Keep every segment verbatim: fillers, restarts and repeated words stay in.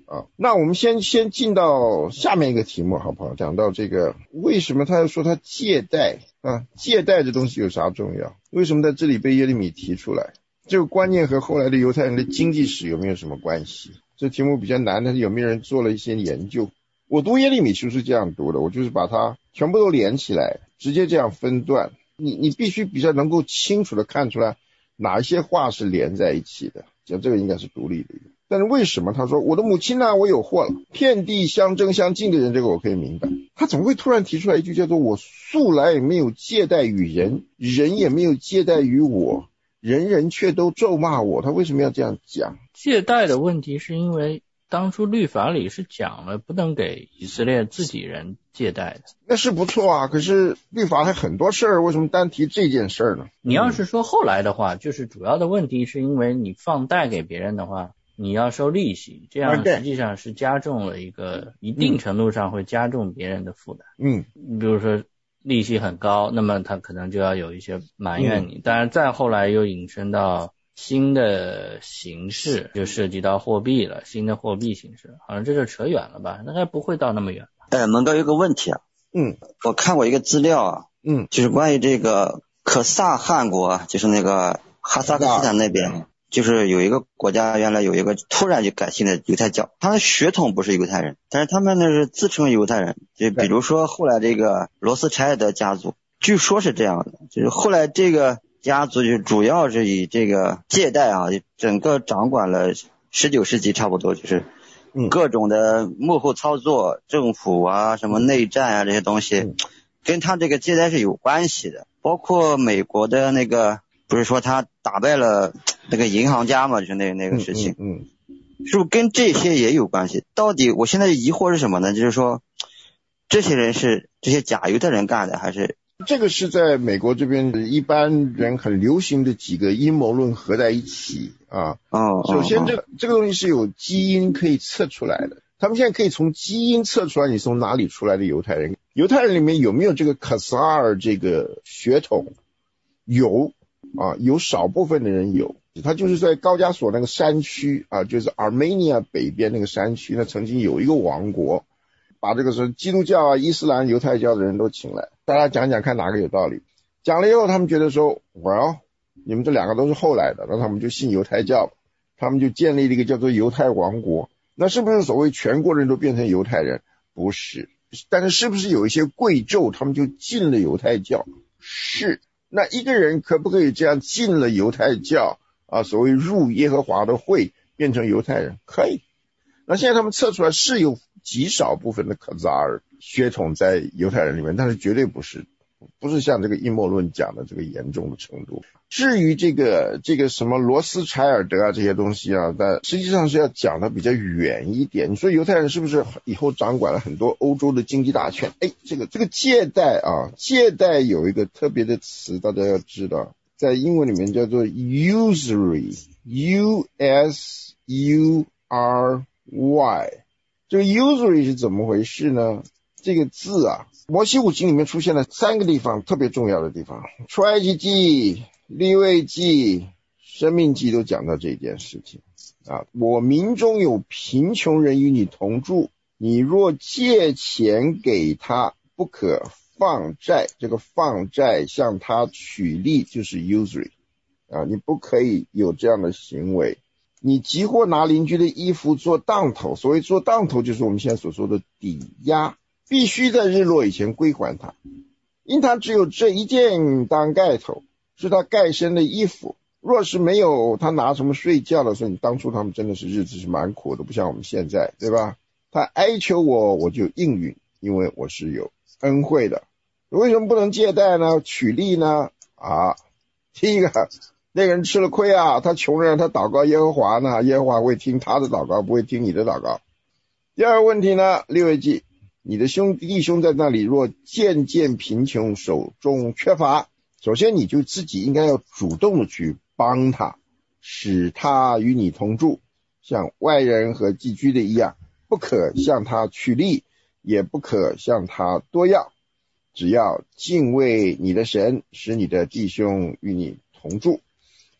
啊。那我们先先进到下面一个题目好不好？讲到这个为什么他要说他借贷啊？借贷这东西有啥重要？为什么在这里被耶利米提出来？这个观念和后来的犹太人的经济史有没有什么关系？这题目比较难，但是有没有人做了一些研究？我读耶利米书是这样读的，我就是把它全部都连起来，直接这样分段。你你必须比较能够清楚的看出来哪一些话是连在一起的，讲这个应该是独立的。但是为什么他说我的母亲呢、啊、我有祸了，遍地相争相近的人，这个我可以明白。他怎么会突然提出来一句叫做我素来也没有借贷与人，人也没有借贷于我，人人却都咒骂我，他为什么要这样讲？ 借贷的问题是因为当初律法里是讲了不能给以色列自己人借贷的。 那是不错啊，可是律法还很多事儿，为什么单提这件事儿呢？ 你要是说后来的话、嗯、就是主要的问题是因为你放贷给别人的话你要收利息，这样实际上是加重了一个一定程度上会加重别人的负担。嗯，比如说利息很高，那么他可能就要有一些埋怨你。当然再后来又引申到新的形式，就涉及到货币了，新的货币形式，好像这就扯远了吧？应该不会到那么远。 哎，蒙哥有个问题啊，嗯，我看过一个资料啊，嗯，就是关于这个可萨汗国，就是那个哈萨克斯坦那边。就是有一个国家原来有一个突然就改信的犹太教，他们血统不是犹太人，但是他们那是自称犹太人。就比如说后来这个罗斯柴尔德家族，据说是这样的，就是后来这个家族就主要是以这个借贷啊，整个掌管了十九世纪差不多，就是各种的幕后操作，政府啊什么内战啊这些东西跟他这个借贷是有关系的。包括美国的那个不是说他打败了那个银行家嘛，就是那那个事情，嗯，嗯是不是跟这些也有关系？到底我现在疑惑是什么呢？就是说，这些人是这些假犹太人干的，还是这个是在美国这边一般人很流行的几个阴谋论合在一起啊？哦，首先这个、哦、这个东西是有基因可以测出来的，他们现在可以从基因测出来你从哪里出来的犹太人，犹太人里面有没有这个卡萨尔这个血统？有啊，有少部分的人有。他就是在高加索那个山区啊，就是 Armenia 北边那个山区，那曾经有一个王国，把这个是基督教啊、伊斯兰、犹太教的人都请来，大家讲讲看哪个有道理。讲了以后，他们觉得说 ，Well， 你们这两个都是后来的，那他们就信犹太教，他们就建立了一个叫做犹太王国。那是不是所谓全国人都变成犹太人？不是，但是是不是有一些贵胄他们就进了犹太教？是。那一个人可不可以这样进了犹太教？啊，所谓入耶和华的会变成犹太人可以。那现在他们测出来是有极少部分的卡扎尔血统在犹太人里面，但是绝对不是不是像这个阴谋论讲的这个严重的程度。至于这个这个什么罗斯柴尔德啊这些东西啊，但实际上是要讲的比较远一点。你说犹太人是不是以后掌管了很多欧洲的经济大权？哎，这个这个借贷啊，借贷有一个特别的词大家要知道，在英文里面叫做 usury， U S U R Y。 这个 usury 是怎么回事呢？这个字啊，摩西五经里面出现了三个地方特别重要的地方，出埃及记、利未记、申命记都讲到这件事情啊。我民中有贫穷人与你同住，你若借钱给他，不可放债，这个放债向他取利就是 usury 啊，你不可以有这样的行为。你急或拿邻居的衣服做当头，所谓做当头就是我们现在所说的抵押，必须在日落以前归还他，因他只有这一件当盖头，是他盖身的衣服，若是没有，他拿什么睡觉的时候，你当初他们真的是日子是蛮苦的，不像我们现在，对吧？他哀求我，我就应允，因为我是有恩惠的。为什么不能借贷呢？取利呢？啊，第一个那个人吃了亏啊，他穷人他祷告耶和华呢，耶和华会听他的祷告，不会听你的祷告。第二个问题呢，利未记，你的兄弟兄在那里若渐渐贫穷，手中缺乏，首先你就自己应该要主动的去帮他，使他与你同住，像外人和寄居的一样，不可向他取利，也不可向他多要，只要敬畏你的神，使你的弟兄与你同住。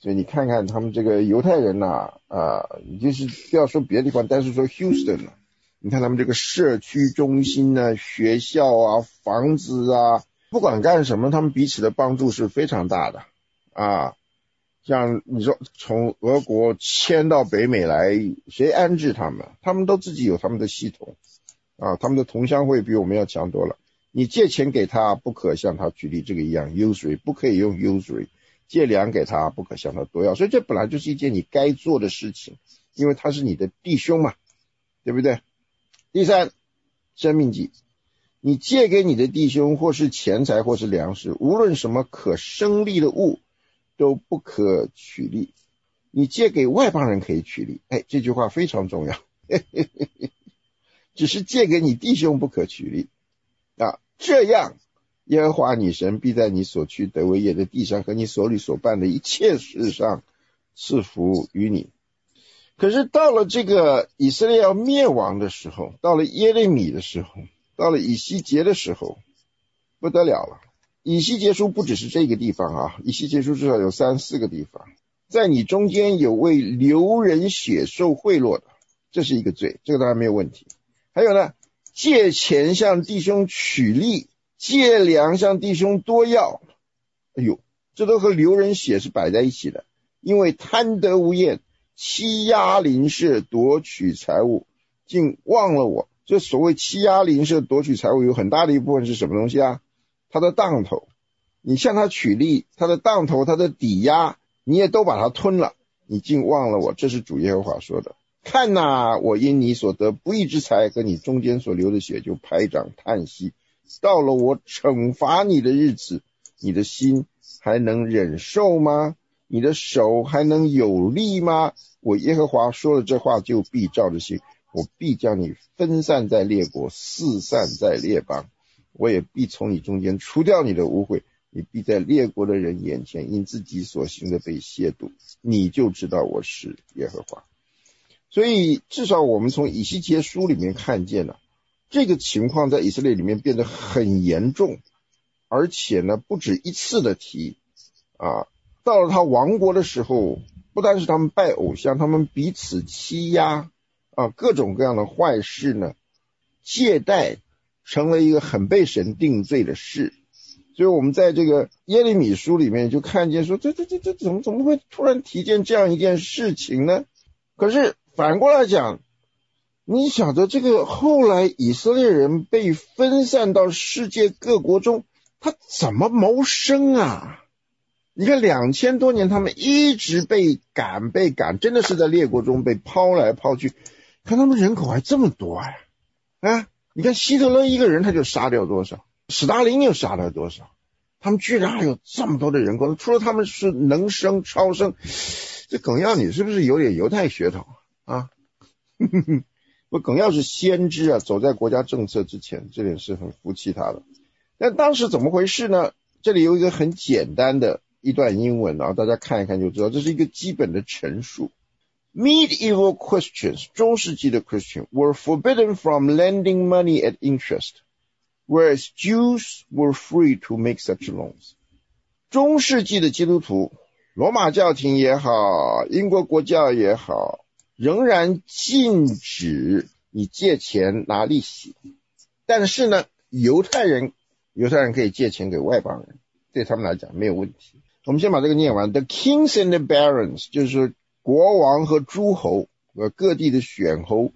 所以你看看他们这个犹太人呐、啊，啊，你就是不要说别的地方，但是说 Houston 啊，你看他们这个社区中心啊、学校啊、房子啊，不管干什么，他们彼此的帮助是非常大的啊。像你说从俄国迁到北美来，谁安置他们？他们都自己有他们的系统啊，他们的同乡会比我们要强多了。你借钱给他，不可向他举例这个一样 usury， 不可以用 usury， 借粮给他，不可向他多要。所以这本来就是一件你该做的事情，因为他是你的弟兄嘛，对不对？第三，生命记，你借给你的弟兄或是钱财或是粮食，无论什么可生利的物都不可取利。你借给外邦人可以取利，哎，这句话非常重要，嘿嘿嘿嘿，只是借给你弟兄不可取利啊。这样耶和华你神必在你所去得为业的地上和你手里所办的一切事上赐福于你。可是到了这个以色列要灭亡的时候，到了耶利米的时候，到了以西结的时候，不得了了。以西结书不只是这个地方啊，以西结书至少有三四个地方。在你中间有为流人血受贿赂的，这是一个罪，这个当然没有问题。还有呢，借钱向弟兄取利，借粮向弟兄多要，哎呦，这都和流人血是摆在一起的。因为贪得无厌，欺压邻舍，夺取财物，竟忘了我。这所谓欺压邻舍夺取财物，有很大的一部分是什么东西啊？他的当头，你向他取利，他的当头，他的抵押，你也都把他吞了，你竟忘了我。这是主耶和华说的。看哪、啊，我因你所得不义之财和你中间所流的血就拍掌叹息，到了我惩罚你的日子，你的心还能忍受吗？你的手还能有力吗？我耶和华说了这话，就必照着行。我必将你分散在列国，四散在列邦，我也必从你中间除掉你的污秽，你必在列国的人眼前因自己所行的被亵渎，你就知道我是耶和华。所以至少我们从以西结书里面看见了这个情况在以色列里面变得很严重，而且呢不止一次的提啊。到了他亡国的时候，不单是他们拜偶像，他们彼此欺压啊，各种各样的坏事呢，借贷成了一个很被神定罪的事。所以我们在这个耶利米书里面就看见说，这这这这怎么怎么会突然提见这样一件事情呢？可是反过来讲，你晓得这个后来以色列人被分散到世界各国中，他怎么谋生啊？你看两千多年他们一直被赶被赶，真的是在列国中被抛来抛去。看他们人口还这么多呀、啊！啊，你看希特勒一个人他就杀掉多少，史大林又杀了多少，他们居然还有这么多的人口，除了他们是能生超生，这耿耀你是不是有点犹太血统啊？我耿耀是先知啊，走在国家政策之前，这点是很服气他的。但当时怎么回事呢？这里有一个很简单的一段英文啊，大家看一看就知道，这是一个基本的陈述。Medieval Christians, 中世纪的 Christian, were forbidden from lending money at interest, whereas Jews were free to make such loans. 中世纪的基督徒，罗马教廷也好，英国国教也好，仍然禁止你借钱拿利息。但是呢，犹太人，犹太人可以借钱给外邦人，对他们来讲没有问题。我们先把这个念完。The kings and the barons, 就是国王和诸侯，各地的选侯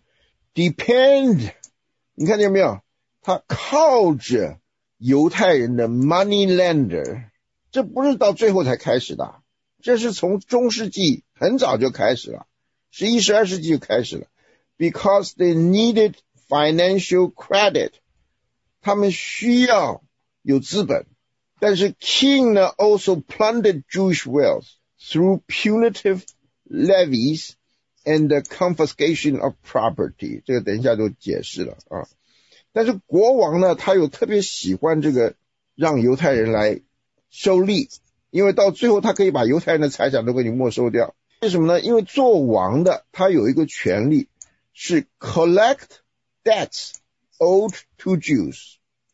depend， 你看见没有？他靠着犹太人的 money lender， 这不是到最后才开始的，这是从中世纪很早就开始了，十一、十二世纪就开始了。Because they needed financial credit， 他们需要有资本。但是 king 呢 also plundered Jewish wealth through punitive levies and the confiscation of property， 这个等一下就解释了啊。但是国王呢，他有特别喜欢这个让犹太人来收利，因为到最后他可以把犹太人的财产都给你没收掉。为什么呢？因为做王的他有一个权利是 collect debts owed to Jews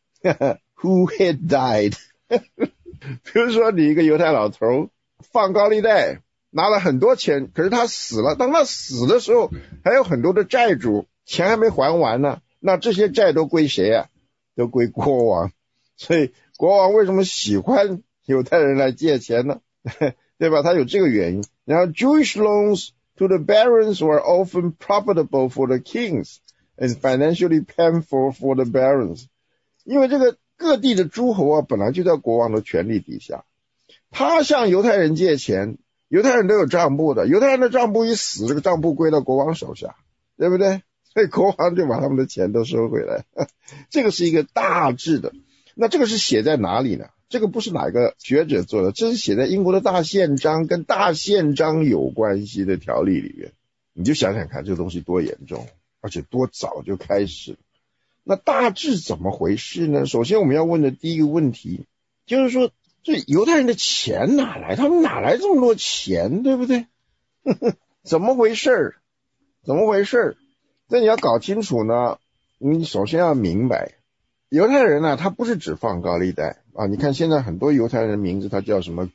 who had died 比如说你一个犹太老头放高利贷拿了很多钱，可是他死了，当他死的时候还有很多的债主，钱还没还完呢，那这些债都归谁啊？都归国王。所以国王为什么喜欢犹太人来借钱呢？对吧？他有这个原因。然后 Jewish loans to the barons were often profitable for the kings and financially painful for the barons。 因为这个各地的诸侯啊本来就在国王的权力底下，他向犹太人借钱，犹太人都有账簿的，犹太人的账簿一死，这个账簿归到国王手下，对不对？所以国王就把他们的钱都收回来。这个是一个大致的。那这个是写在哪里呢？这个不是哪个学者做的，这是写在英国的大宪章跟大宪章有关系的条例里面。你就想想看这个东西多严重，而且多早就开始。那大致怎么回事呢？首先我们要问的第一个问题就是说，这犹太人的钱哪来？他们哪来这么多钱，对不对？怎么回事？怎么回事？这你要搞清楚呢，你首先要明白犹太人啊，他不是只放高利贷啊！你看现在很多犹太人的名字，他叫什么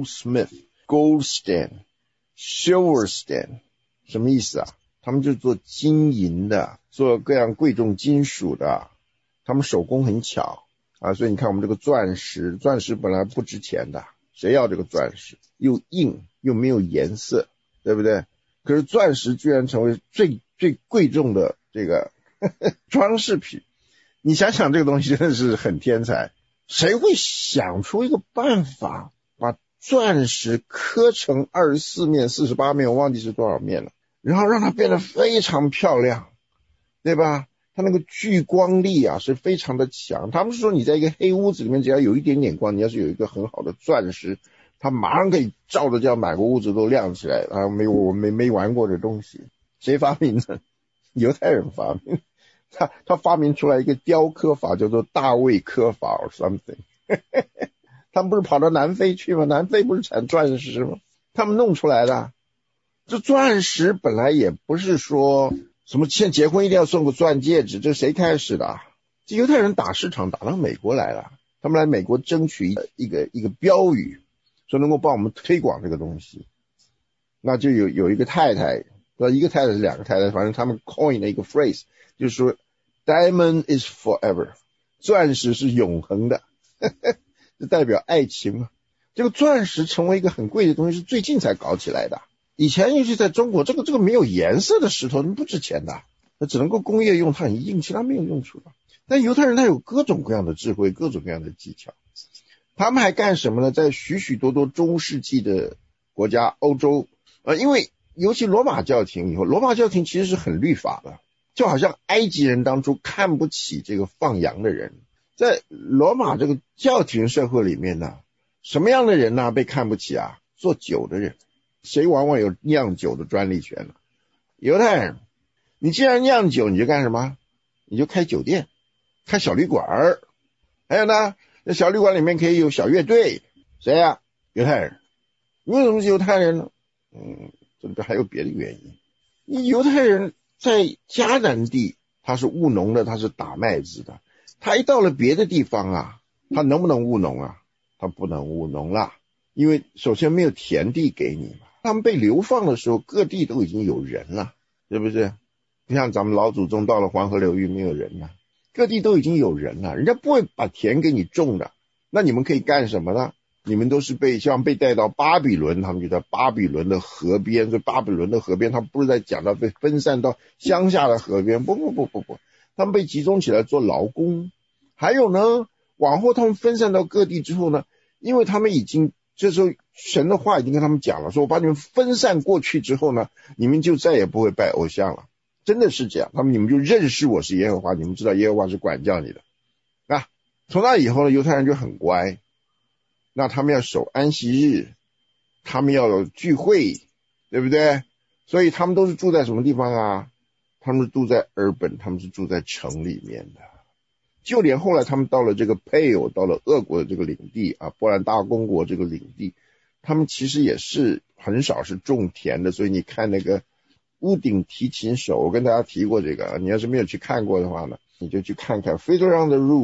Goldsmith、Goldstan、Silverstan， 什么意思啊？他们就做金银的，做各样贵重金属的，他们手工很巧啊！所以你看我们这个钻石，钻石本来不值钱的，谁要这个钻石？又硬又没有颜色，对不对？可是钻石居然成为最最贵重的这个呵呵装饰品。你想想这个东西真的是很天才，谁会想出一个办法把钻石刻成二十四面四十八面，我忘记是多少面了，然后让它变得非常漂亮，对吧？它那个聚光力啊是非常的强。他们是说你在一个黑屋子里面只要有一点点光，你要是有一个很好的钻石，它马上可以照着这样满个屋子都亮起来啊！没有，我没没玩过这东西，谁发明的？犹太人发明。他他发明出来一个雕刻法叫做大卫刻法 or something。 他们不是跑到南非去吗？南非不是产钻石吗？他们弄出来的。这钻石本来也不是说什么现在结婚一定要送个钻戒指，这谁开始的？这犹太人打市场打到美国来了，他们来美国争取一个一个一个标语，说能够帮我们推广这个东西。那就有有一个太太，不知道一个太太是两个太太，反正他们 coin 了一个 phrase， 就是说 Diamond is forever， 钻石是永恒的，这代表爱情嘛。这个钻石成为一个很贵的东西是最近才搞起来的，以前尤其在中国，这个这个没有颜色的石头不值钱的，它只能够工业用，它很硬，其他没有用处的。但犹太人他有各种各样的智慧，各种各样的技巧。他们还干什么呢？在许许多多中世纪的国家，欧洲呃，因为尤其罗马教廷以后，罗马教廷其实是很律法的，就好像埃及人当初看不起这个放羊的人，在罗马这个教廷社会里面呢，什么样的人呢被看不起啊？做酒的人。谁往往有酿酒的专利权呢？犹太人。你既然酿酒，你就干什么？你就开酒店，开小旅馆。还有呢，那小旅馆里面可以有小乐队。谁呀、啊？犹太人。为什么是犹太人呢？嗯，这里边还有别的原因。你犹太人在迦南地，他是务农的，他是打麦子的。他一到了别的地方啊，他能不能务农啊？他不能务农啦，因为首先没有田地给你嘛。他们被流放的时候，各地都已经有人了，是不是？不像咱们老祖宗到了黄河流域没有人了，各地都已经有人了，人家不会把田给你种的。那你们可以干什么呢？你们都是被像被带到巴比伦，他们就在巴比伦的河边，这巴比伦的河边，他们不是在讲到被分散到乡下的河边，不不不不不，他们被集中起来做劳工。还有呢，往后他们分散到各地之后呢，因为他们已经这时候神的话已经跟他们讲了，说我把你们分散过去之后呢，你们就再也不会拜偶像了。真的是这样，他们你们就认识我是耶和华，你们知道耶和华是管教你的。啊，从那以后呢，犹太人就很乖，那他们要守安息日，他们要有聚会，对不对？所以他们都是住在什么地方啊？他们是住在 urban， 他们是住在城里面的。就连后来他们到了这个佩欧，到了俄国的这个领地啊，波兰大公国这个领地，他们其实也是很少是种田的。所以你看那个屋顶提琴手，我跟大家提过这个，你要是没有去看过的话呢，你就去看看 Fiddler on the Roof，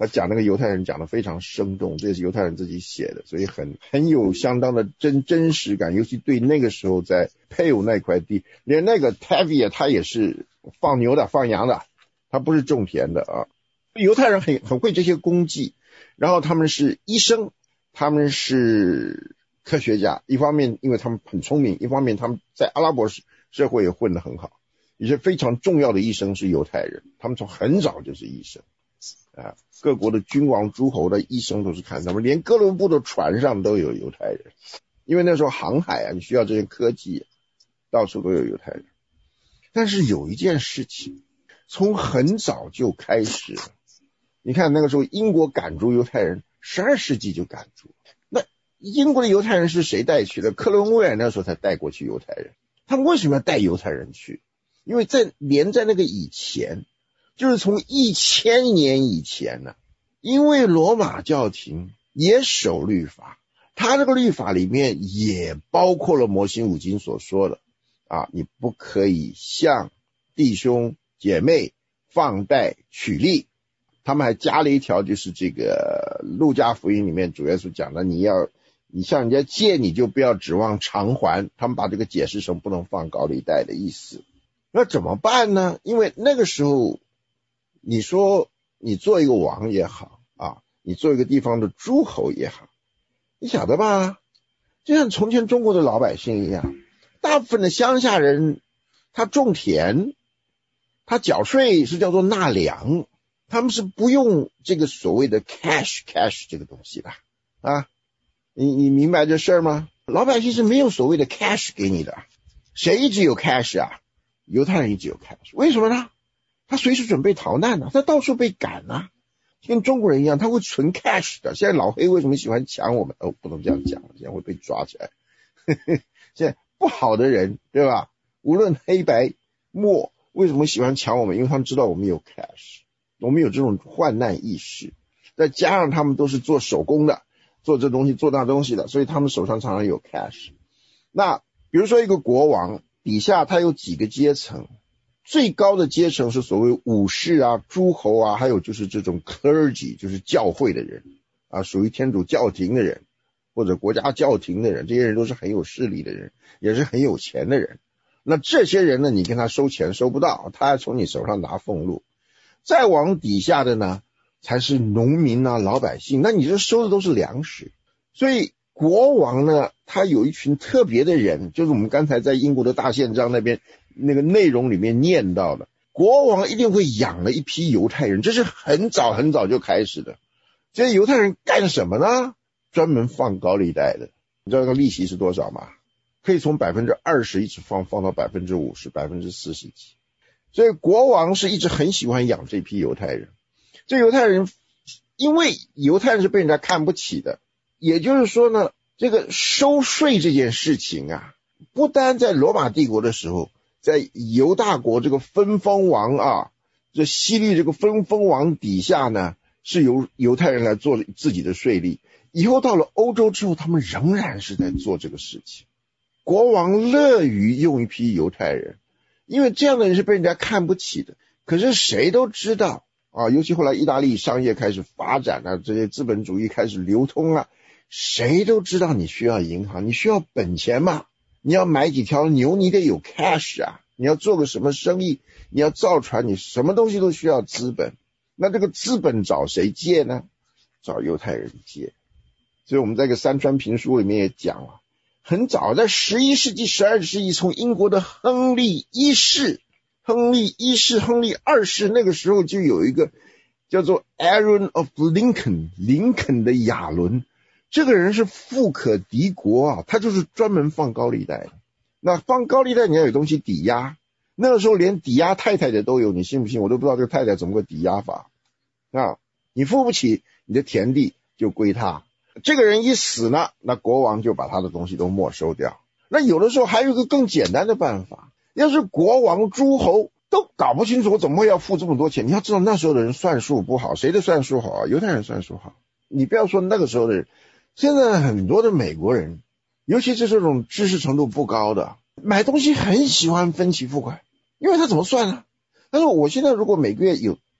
他讲那个犹太人讲得非常生动，这是犹太人自己写的，所以很很有相当的真真实感，尤其对那个时候在佩武那块地，连那个 Tavia 他也是放牛的放羊的，他不是种田的啊。犹太人很很会这些功绩，然后他们是医生，他们是科学家，一方面因为他们很聪明，一方面他们在阿拉伯社会也混得很好，一些非常重要的医生是犹太人，他们从很早就是医生啊，各国的君王诸侯的医生都是看他们，连哥伦布的船上都有犹太人，因为那时候航海啊，你需要这些科技，到处都有犹太人。但是有一件事情从很早就开始了，你看那个时候英国赶逐犹太人，十二世纪就赶逐，那英国的犹太人是谁带去的？克伦威尔那时候才带过去犹太人。他们为什么要带犹太人去？因为在连在那个以前，就是从一千年以前呢、啊，因为罗马教廷也守律法，他这个律法里面也包括了摩西五经所说的啊，你不可以向弟兄姐妹放贷取利。他们还加了一条，就是这个路加福音里面主耶稣讲的，你要你向人家借，你就不要指望偿还，他们把这个解释成不能放高利贷的意思。那怎么办呢？因为那个时候你说你做一个王也好啊，你做一个地方的诸侯也好，你晓得吧，就像从前中国的老百姓一样，大部分的乡下人他种田，他缴税是叫做纳粮，他们是不用这个所谓的 cash cash 这个东西的啊，你你明白这事儿吗？老百姓是没有所谓的 cash 给你的，谁一直有 cash 啊？犹太人一直有 cash， 为什么呢？他随时准备逃难呢、啊，他到处被赶啊，跟中国人一样，他会存 cash 的。现在老黑为什么喜欢抢我们？哦，不能这样讲，这样会被抓起来。呵呵，现在不好的人，对吧？无论黑白墨，为什么喜欢抢我们？因为他们知道我们有 cash， 我们有这种患难意识，再加上他们都是做手工的，做这东西做那东西的，所以他们手上常常有 cash。那比如说一个国王底下他有几个阶层，最高的阶层是所谓武士啊、诸侯啊，还有就是这种 clergy， 就是教会的人啊，属于天主教廷的人或者国家教廷的人，这些人都是很有势力的人，也是很有钱的人。那这些人呢，你跟他收钱收不到，他还从你手上拿俸禄。再往底下的呢，才是农民啊、老百姓，那你这收的都是粮食。所以国王呢，他有一群特别的人，就是我们刚才在英国的大宪章那边那个内容里面念到的，国王一定会养了一批犹太人，这是很早很早就开始的。这些犹太人干什么呢？专门放高利贷的。你知道那个利息是多少吗？可以从 百分之二十 一直放放到 百分之五十、百分之四十 几。所以国王是一直很喜欢养这批犹太人。这犹太人因为犹太人是被人家看不起的，也就是说呢，这个收税这件事情啊，不单在罗马帝国的时候，在犹大国这个分封王啊，这希律这个分封王底下呢，是由犹太人来做自己的税吏。以后到了欧洲之后，他们仍然是在做这个事情。国王乐于用一批犹太人，因为这样的人是被人家看不起的。可是谁都知道啊，尤其后来意大利商业开始发展啊，这些资本主义开始流通啊，谁都知道你需要银行，你需要本钱嘛，你要买几条牛，你得有 cash 啊，你要做个什么生意，你要造船，你什么东西都需要资本。那这个资本找谁借呢？找犹太人借。所以我们在这个山川评书里面也讲了，很早在十一世纪、十二世纪，从英国的亨利一世、亨利一世、亨利二世，那个时候就有一个叫做 Aaron of Lincoln， 林肯的亚伦，这个人是富可敌国啊，他就是专门放高利贷的。那放高利贷你要有东西抵押，那个时候连抵押太太的都有，你信不信？我都不知道这个太太怎么个抵押法啊！你付不起，你的田地就归他。这个人一死呢，那国王就把他的东西都没收掉。那有的时候还有一个更简单的办法，要是国王诸侯都搞不清楚我怎么会要付这么多钱，你要知道那时候的人算术不好，谁的算术好啊？犹太人算术好。你不要说那个时候的人，现在很多的美国人，尤其是这种知识程度不高的，买东西很喜欢分期付款，因为他怎么算呢？他说我现在如果每个月有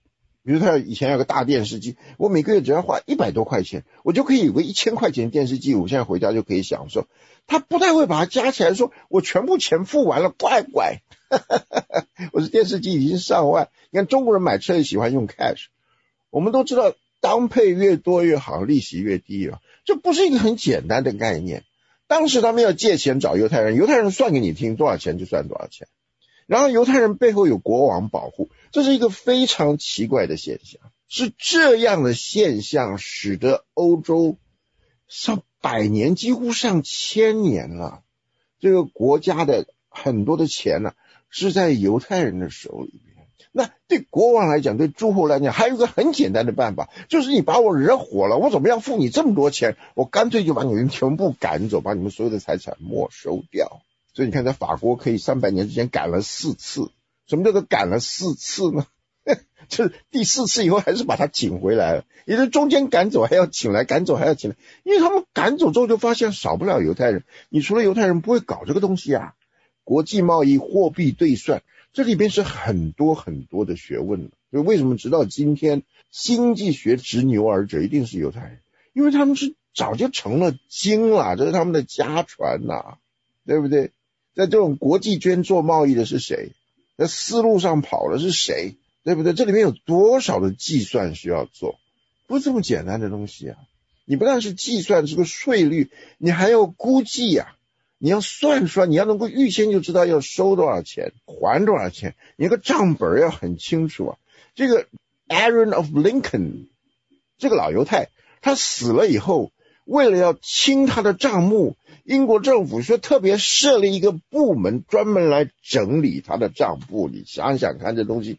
比如他以前有个大电视机，我每个月只要花一百多块钱，我就可以有个一千块钱的电视机，我现在回家就可以享受。他不太会把它加起来说我全部钱付完了，乖乖我的电视机已经上万。你看中国人买车也喜欢用 cash， 我们都知道当配越多越好，利息越低啊，这不是一个很简单的概念。当时他们要借钱找犹太人，犹太人算给你听多少钱就算多少钱，然后犹太人背后有国王保护，这是一个非常奇怪的现象。是这样的现象使得欧洲上百年几乎上千年了，这个国家的很多的钱呢、啊、是在犹太人的手里面。那对国王来讲，对诸侯来讲，还有一个很简单的办法，就是你把我惹火了，我怎么样付你这么多钱，我干脆就把你们全部赶走，把你们所有的财产没收掉。所以你看在法国可以三百年之前赶了四次。什么叫做赶了四次呢？就是第四次以后还是把他请回来了，也就是中间赶走还要请来，赶走还要请来，因为他们赶走之后就发现少不了犹太人，你除了犹太人不会搞这个东西啊。国际贸易、货币兑算，这里边是很多很多的学问的。所以为什么直到今天经济学执牛耳者一定是犹太人，因为他们是早就成了经了，这是他们的家传呐，对不对？在这种国际间做贸易的是谁？在丝路上跑的是谁？对不对？这里面有多少的计算需要做？不是这么简单的东西啊！你不但是计算这个税率，你还要估计啊，你要算出来，你要能够预先就知道要收多少钱，还多少钱，你那个账本要很清楚啊。这个 Aaron of Lincoln 这个老犹太，他死了以后，为了要清他的账目，英国政府说特别设立一个部门专门来整理他的账簿。你想想看这东西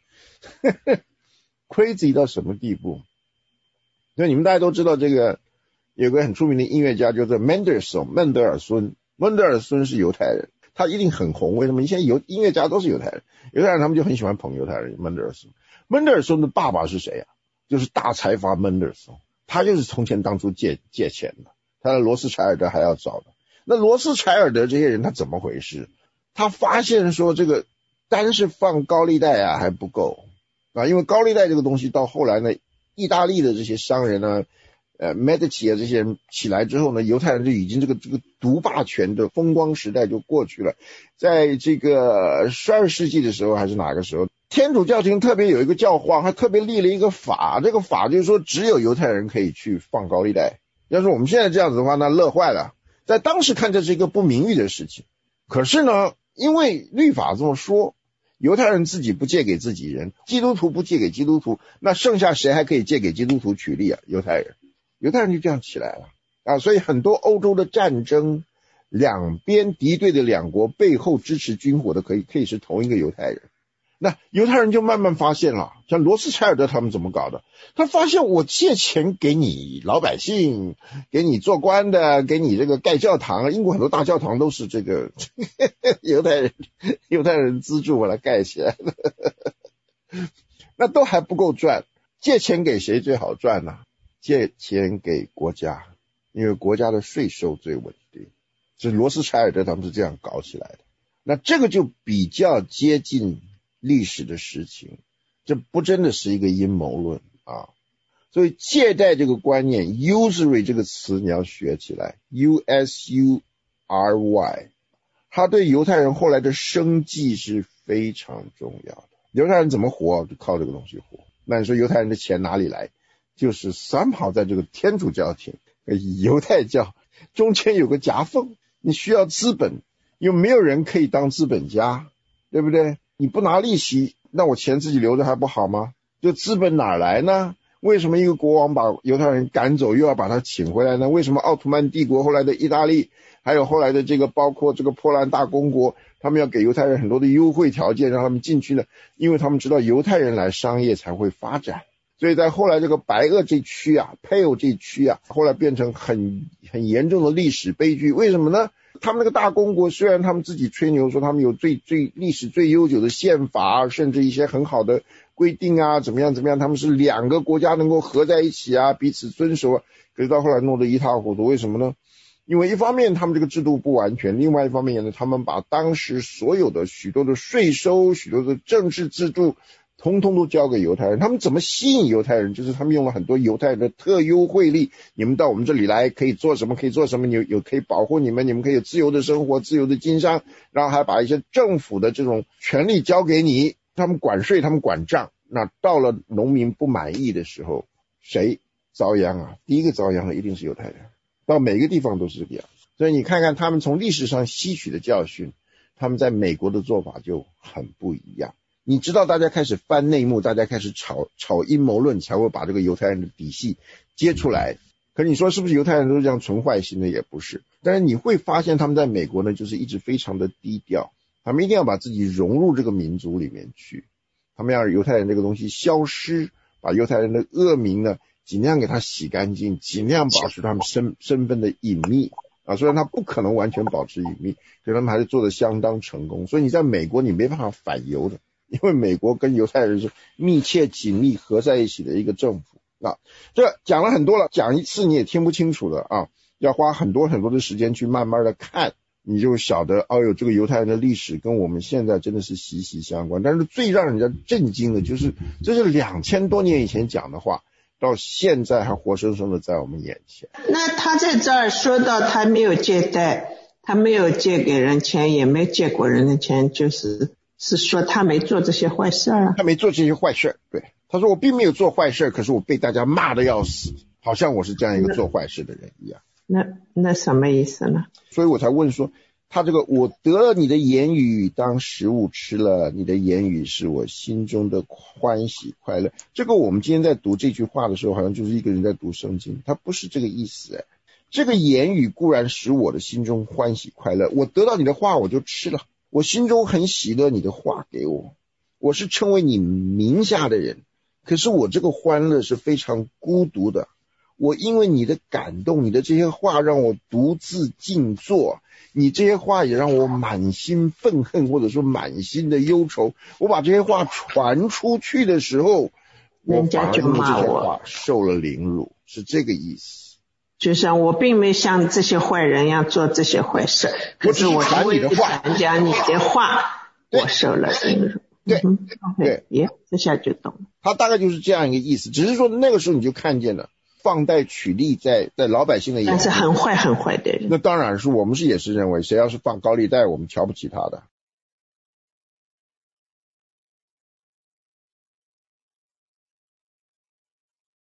crazy 到什么地步。所以你们大家都知道这个有个很出名的音乐家叫做 Mendelssohn 孟德尔孙，孟德尔孙是犹太人，他一定很红。为什么？以前有音乐家都是犹太人，犹太人他们就很喜欢捧犹太人。孟德尔孙，孟德尔孙的爸爸是谁啊？就是大财阀孟德尔孙，他就是从前当初借借钱的，他的罗斯柴尔德还要早的。那罗斯柴尔德这些人他怎么回事？他发现说这个单是放高利贷啊还不够啊，因为高利贷这个东西到后来呢，意大利的这些商人呢，呃 Medici 啊这些人起来之后呢，犹太人就已经这个这个独霸权的风光时代就过去了。在这个十二世纪的时候还是哪个时候，天主教廷特别有一个教皇，还特别立了一个法，这个法就是说只有犹太人可以去放高利贷。要是我们现在这样子的话，那乐坏了。在当时看这是一个不名誉的事情，可是呢，因为律法这么说，犹太人自己不借给自己人，基督徒不借给基督徒，那剩下谁还可以借给基督徒取利啊？犹太人，犹太人就这样起来了啊！所以很多欧洲的战争，两边敌对的两国背后支持军火的可以可以是同一个犹太人。那犹太人就慢慢发现了，像罗斯柴尔德他们怎么搞的？他发现我借钱给你老百姓，给你做官的，给你这个盖教堂，英国很多大教堂都是这个犹太人犹太人资助我来盖起来的那都还不够赚，借钱给谁最好赚呢？借钱给国家，因为国家的税收最稳定。这罗斯柴尔德他们是这样搞起来的。那这个就比较接近历史的实情，这不真的是一个阴谋论啊。所以借贷这个观念 usury 这个词你要学起来 U S U R Y， 它对犹太人后来的生计是非常重要的。犹太人怎么活？就靠这个东西活。那你说犹太人的钱哪里来？就是 somehow 在这个天主教廷和犹太教中间有个夹缝，你需要资本，又没有人可以当资本家，对不对？你不拿利息，那我钱自己留着还不好吗？就资本哪来呢？为什么一个国王把犹太人赶走又要把他请回来呢？为什么奥图曼帝国后来的意大利还有后来的这个包括这个波兰大公国，他们要给犹太人很多的优惠条件让他们进去呢？因为他们知道犹太人来商业才会发展。所以在后来这个白俄这区啊，佩欧这区啊，后来变成很很严重的历史悲剧。为什么呢？他们那个大公国虽然他们自己吹牛说他们有最最历史最悠久的宪法，甚至一些很好的规定啊，怎么样怎么样，他们是两个国家能够合在一起啊，彼此遵守啊，可是到后来弄得一塌糊涂。为什么呢？因为一方面他们这个制度不完全，另外一方面呢，他们把当时所有的许多的税收、许多的政治制度通通都交给犹太人。他们怎么吸引犹太人？就是他们用了很多犹太人的特优惠力，你们到我们这里来可以做什么可以做什么，有有可以保护你们，你们可以有自由的生活，自由的经商，然后还把一些政府的这种权利交给你，他们管税，他们管账。那到了农民不满意的时候，谁遭殃啊？第一个遭殃的一定是犹太人，到每个地方都是这个样子。所以你看看他们从历史上吸取的教训，他们在美国的做法就很不一样。你知道大家开始翻内幕，大家开始炒炒阴谋论，才会把这个犹太人的底细揭出来。可是你说是不是犹太人都是这样存坏心的？也不是。但是你会发现他们在美国呢，就是一直非常的低调，他们一定要把自己融入这个民族里面去，他们要让犹太人这个东西消失，把犹太人的恶名呢尽量给他洗干净，尽量保持他们身身份的隐秘啊。虽然他不可能完全保持隐秘，可是他们还是做得相当成功。所以你在美国你没办法反犹的，因为美国跟犹太人是密切紧密合在一起的一个政府啊。这讲了很多了，讲一次你也听不清楚的啊，要花很多很多的时间去慢慢的看，你就晓得哦哟，这个犹太人的历史跟我们现在真的是息息相关。但是最让人家震惊的就是，这是两千多年以前讲的话，到现在还活生生的在我们眼前。 那他在这儿说到他没有借贷，他没有借给人钱，也没借过人的钱，就是是说他没做这些坏事啊？ 他没做这些坏事，对。他说我并没有做坏事，可是我被大家骂得要死，好像我是这样一个做坏事的人一样。 那那什么意思呢？ 所以我才问说，他这个我得了你的言语当食物吃了，你的言语是我心中的欢喜快乐。这个我们今天在读这句话的时候，好像就是一个人在读圣经，他不是这个意思哎。这个言语固然使我的心中欢喜快乐，我得到你的话我就吃了，我心中很喜乐你的话给我，我是称为你名下的人，可是我这个欢乐是非常孤独的。我因为你的感动，你的这些话让我独自静坐，你这些话也让我满心愤恨，或者说满心的忧愁。我把这些话传出去的时候， 人家就骂我受了凌辱，是这个意思。 就像我并没像这些坏人一样做这些坏事，可是我传你的话， 传讲你的话，我受了凌辱。 对、嗯、对， 耶，这下就懂了。 他大概就是这样一个意思，只是说那个时候你就看见了。放贷取利在在老百姓的眼里， 但是很坏很坏的人。 那当然是我们是也是认为，谁要是放高利贷，我们瞧不起他的。